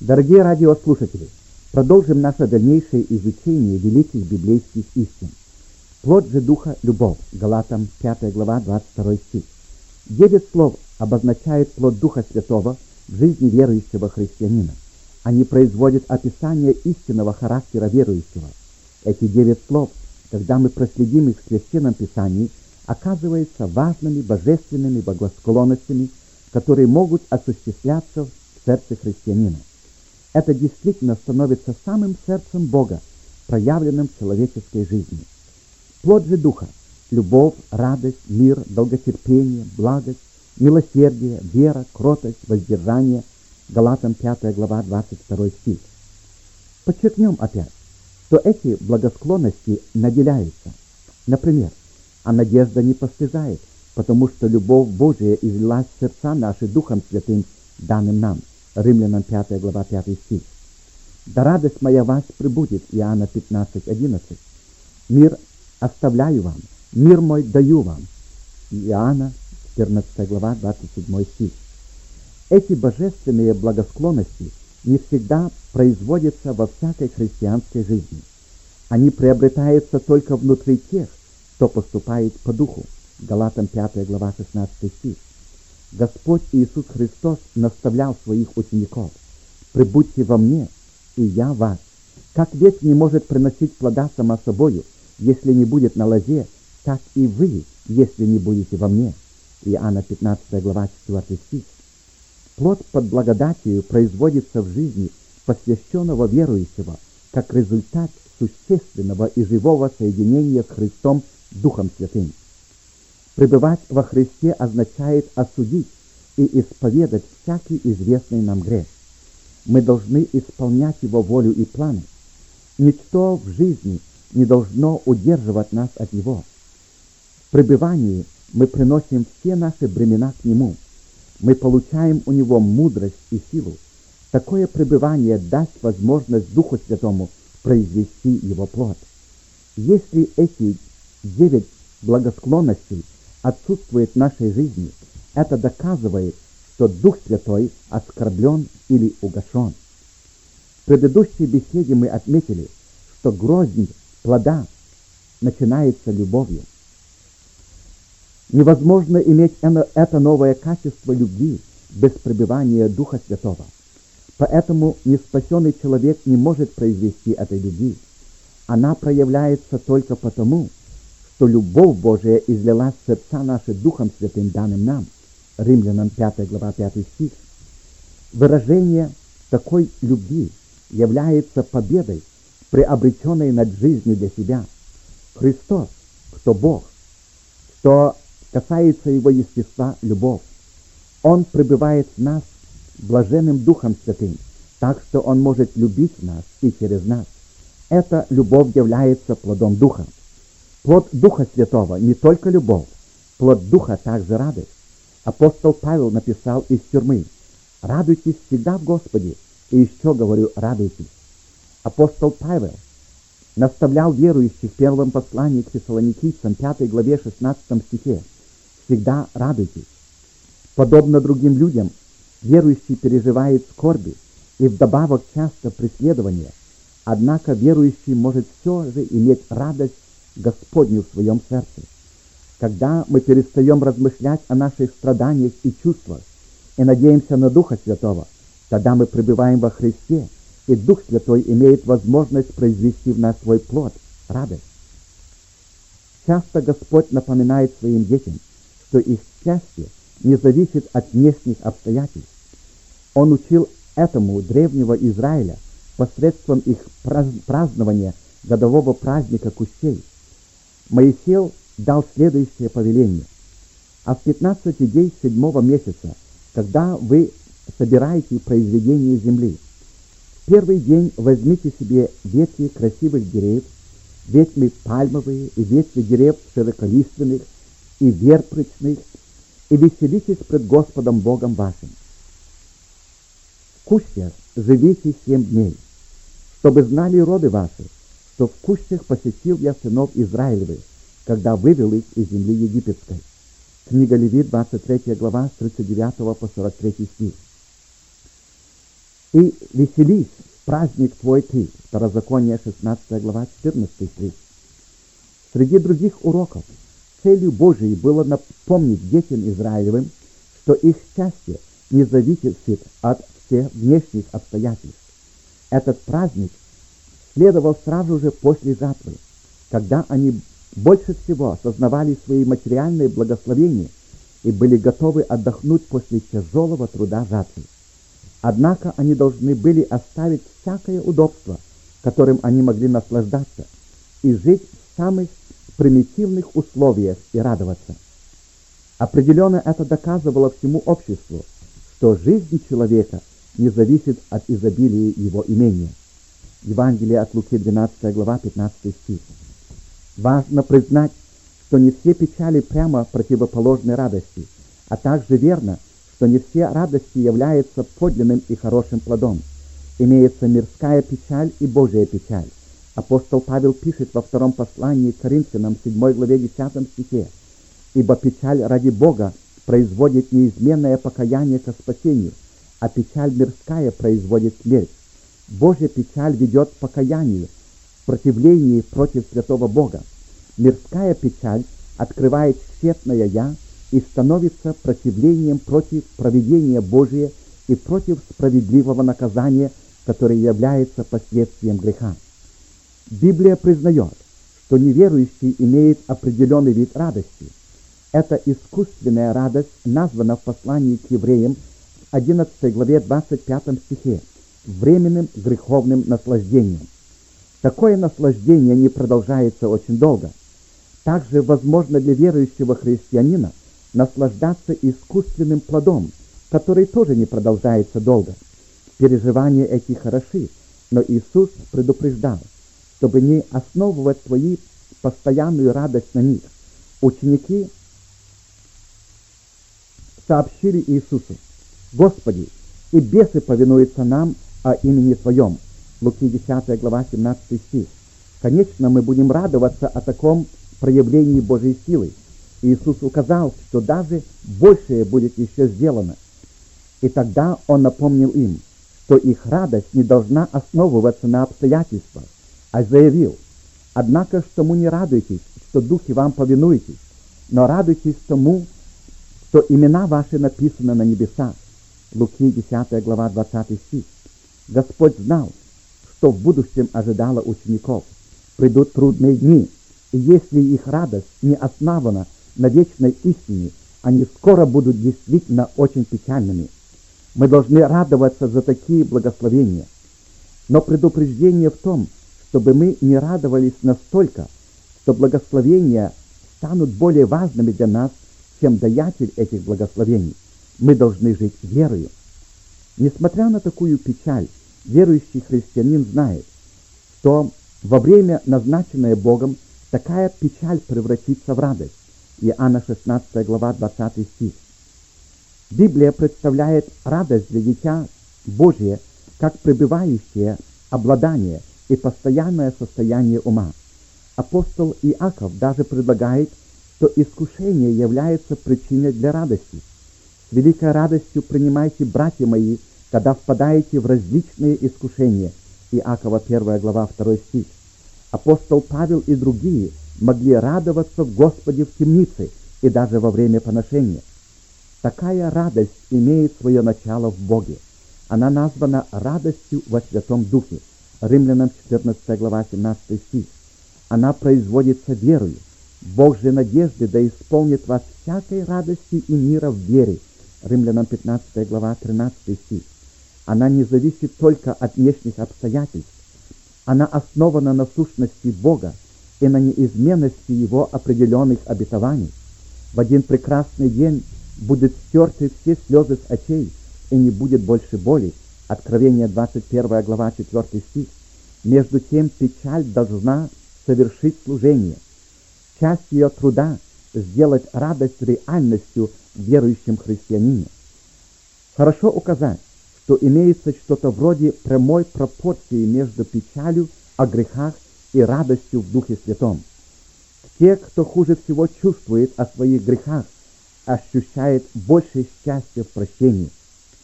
Дорогие радиослушатели, продолжим наше дальнейшее изучение великих библейских истин. Плод же Духа — любовь. Галатам 5 глава, 22 стих. 9 слов обозначают плод Духа Святого в жизни верующего христианина. Они производят описание истинного характера верующего. Эти 9 слов, когда мы проследим их в Священном Писании, оказываются важными божественными благосклонностями, которые могут осуществляться в сердце христианина. Это действительно становится самым сердцем Бога, проявленным в человеческой жизни. Плод же Духа — любовь, радость, мир, долготерпение, благость, милосердие, вера, кротость, воздержание. Галатам 5 глава, 22 стих. Подчеркнем опять, что эти благосклонности наделяются. Например, а надежда не постыжает, потому что любовь Божия излилась в сердца наши Духом Святым, данным нам. Римлянам 5 глава, 5 стих. «Да радость моя вас пребудет» Иоанна 15:11. «Мир оставляю вам, мир мой даю вам» Иоанна 14 глава, 27 стих. Эти божественные благосклонности не всегда производятся во всякой христианской жизни. Они приобретаются только внутри тех, кто поступает по Духу. Галатам 5 глава, 16 стих. Господь Иисус Христос наставлял своих учеников: «Пребудьте во мне, и я в вас. Как ветвь не может приносить плода сама собою, если не будет на лозе, так и вы, если не будете во мне». Иоанна 15 глава, 4 стих. Плод под благодатью производится в жизни посвященного верующего как результат существенного и живого соединения с Христом Духом Святым. Пребывать во Христе означает осудить и исповедать всякий известный нам грех. Мы должны исполнять Его волю и планы. Ничто в жизни не должно удерживать нас от Него. В пребывании мы приносим все наши бремена к Нему. Мы получаем у Него мудрость и силу. Такое пребывание даст возможность Духу Святому произвести Его плод. Если эти 9 благосклонностей отсутствует в нашей жизни, это доказывает, что Дух Святой оскорблен или угашен. В предыдущей беседе мы отметили, что гроздь плода начинается любовью. Невозможно иметь это новое качество любви без пребывания Духа Святого. Поэтому неспасенный человек не может произвести этой любви. Она проявляется только потому, что любовь Божия излилась в сердца наши Духом Святым, данным нам. Римлянам 5 глава, 5 стих. Выражение такой любви является победой, приобретенной над жизнью для себя. Христос, кто Бог, что касается Его естества, любовь. Он пребывает в нас блаженным Духом Святым, так что Он может любить нас и через нас. Эта любовь является плодом Духа. Плод Духа Святого не только любовь, плод Духа также радость. Апостол Павел написал из тюрьмы: «Радуйтесь всегда в Господе», и еще говорю: радуйтесь. Апостол Павел наставлял верующих в первом послании к Фессалоникийцам 5 главе 16 стихе: «Всегда радуйтесь». Подобно другим людям, верующий переживает скорби и вдобавок часто преследования, однако верующий может все же иметь радость Господню в своем сердце. Когда мы перестаем размышлять о наших страданиях и чувствах и надеемся на Духа Святого, тогда мы пребываем во Христе, и Дух Святой имеет возможность произвести в нас свой плод – радость. Часто Господь напоминает своим детям, что их счастье не зависит от внешних обстоятельств. Он учил этому древнего Израиля посредством их празднования годового праздника кущей. Моисей дал следующее повеление: «А в 15 дней 7-го месяца, когда вы собираете произведение земли, в первый день возьмите себе ветви красивых деревьев, ветви пальмовые и ветви дерев широколиственных и верпрычных, и веселитесь пред Господом Богом вашим. В кущах живите 7 дней, чтобы знали роды ваши, что в кущах посетил я сынов Израилевых, когда вывел их из земли египетской». Книга Левит, 23 глава, с 39 по 43 стих. «И веселись в праздник твой ты». Второзаконие, 16 глава, 14 стих. Среди других уроков целью Божией было напомнить детям Израилевым, что их счастье не зависит от всех внешних обстоятельств. Этот праздник следовал сразу же после жатвы, когда они больше всего осознавали свои материальные благословения и были готовы отдохнуть после тяжелого труда жатвы. Однако они должны были оставить всякое удобство, которым они могли наслаждаться, и жить в самых примитивных условиях и радоваться. Определенно это доказывало всему обществу, что жизнь человека не зависит от изобилия его имения. Евангелие от Луки, 12 глава, 15 стих. Важно признать, что не все печали прямо противоположны радости, а также верно, что не все радости являются подлинным и хорошим плодом. Имеется мирская печаль и Божия печаль. Апостол Павел пишет во втором послании к Коринфянам, 7 главе 10 стихе: «Ибо печаль ради Бога производит неизменное покаяние ко спасению, а печаль мирская производит смерть. Божья печаль ведет к покаянию, в противлении против святого Бога. Мирская печаль открывает тщетное «я» и становится противлением против провидения Божия и против справедливого наказания, которое является последствием греха. Библия признает, что неверующий имеет определенный вид радости. Эта искусственная радость названа в послании к евреям в 11 главе 25 стихе временным греховным наслаждением. Такое наслаждение не продолжается очень долго. Также возможно для верующего христианина наслаждаться искусственным плодом, который тоже не продолжается долго. Переживания эти хороши, но Иисус предупреждал, чтобы не основывать свою постоянную радость на них. Ученики сообщили Иисусу: «Господи, и бесы повинуются нам о имени Твоем». Луки 10 глава 17 стих. Конечно, мы будем радоваться о таком проявлении Божьей силы. Иисус указал, что даже большее будет еще сделано. И тогда Он напомнил им, что их радость не должна основываться на обстоятельствах, а заявил: «Однако ж тому не радуйтесь, что духи вам повинуетесь, но радуйтесь тому, что имена ваши написаны на небесах». Луки 10 глава 20 стих. Господь знал, что в будущем ожидало учеников. Придут трудные дни, и если их радость не основана на вечной истине, они скоро будут действительно очень печальными. Мы должны радоваться за такие благословения. Но предупреждение в том, чтобы мы не радовались настолько, что благословения станут более важными для нас, чем даятель этих благословений. Мы должны жить верою. Несмотря на такую печаль, верующий христианин знает, что во время, назначенное Богом, такая печаль превратится в радость. Иоанна 16 глава 20 стих. Библия представляет радость для дитя Божие как пребывающее обладание и постоянное состояние ума. Апостол Иаков даже предлагает, что искушение является причиной для радости. С великой радостью принимайте, братья мои, когда впадаете в различные искушения. Иакова 1 глава 2 стих. Апостол Павел и другие могли радоваться в Господе в темнице и даже во время поношения. Такая радость имеет свое начало в Боге. Она названа радостью во Святом Духе. Римлянам 14 глава 17 стих. Она производится верою. Бог же надежды да исполнит вас всякой радости и мира в вере. Римлянам 15 глава 13 стих. Она не зависит только от внешних обстоятельств. Она основана на сущности Бога и на неизменности Его определенных обетований. В один прекрасный день будут стерты все слезы с очей, и не будет больше боли. Откровение 21 глава 4 стих. Между тем печаль должна совершить служение. Часть ее труда — сделать радость реальностью в верующем христианине. Хорошо указать, что имеется что-то вроде прямой пропорции между печалью о грехах и радостью в Духе Святом. Те, кто хуже всего чувствует о своих грехах, ощущают большее счастье в прощении.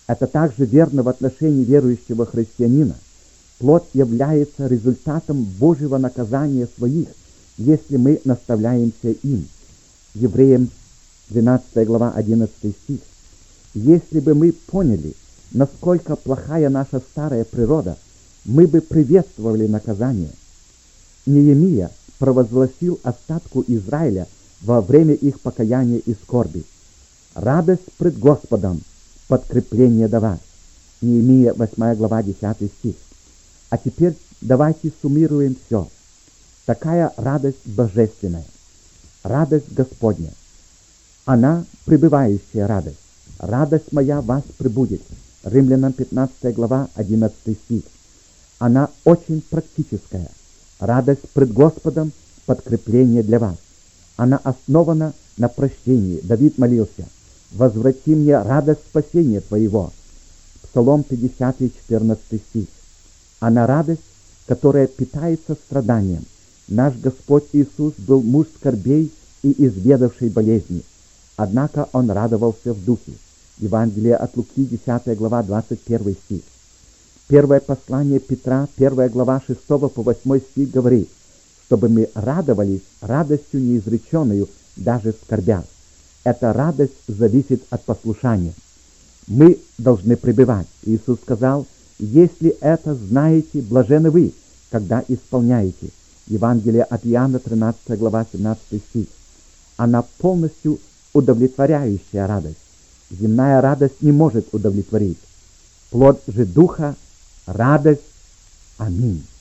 Это также верно в отношении верующего христианина. Плод является результатом Божьего наказания своих, если мы наставляемся им. Евреям 12 глава 11 стих. Если бы мы поняли, насколько плохая наша старая природа, мы бы приветствовали наказание. Неемия провозгласил остатку Израиля во время их покаяния и скорби: «Радость пред Господом, подкрепление до вас». Неемия 8 глава 10 стих. А теперь давайте суммируем все. Такая радость божественная, радость Господня. Она пребывающая радость. «Радость моя вас пребудет». Римлянам 15 глава 11 стих. Она очень практическая. Радость пред Господом, подкрепление для вас. Она основана на прощении. Давид молился: «Возврати мне радость спасения Твоего». Псалом 50, 14 стих. Она радость, которая питается страданием. Наш Господь Иисус был муж скорбей и изведавший болезни, однако Он радовался в духе. Евангелие от Луки, 10 глава, 21 стих. Первое послание Петра, 1 глава, 6 по 8 стих говорит, чтобы мы радовались радостью неизреченную даже в скорбях. Эта радость зависит от послушания. Мы должны пребывать. Иисус сказал: «Если это знаете, блаженны вы, когда исполняете». Евангелие от Иоанна, 13 глава, 17 стих. Она полностью удовлетворяющая радость. Земная радость не может удовлетворить. Плод же Духа — радость. Аминь.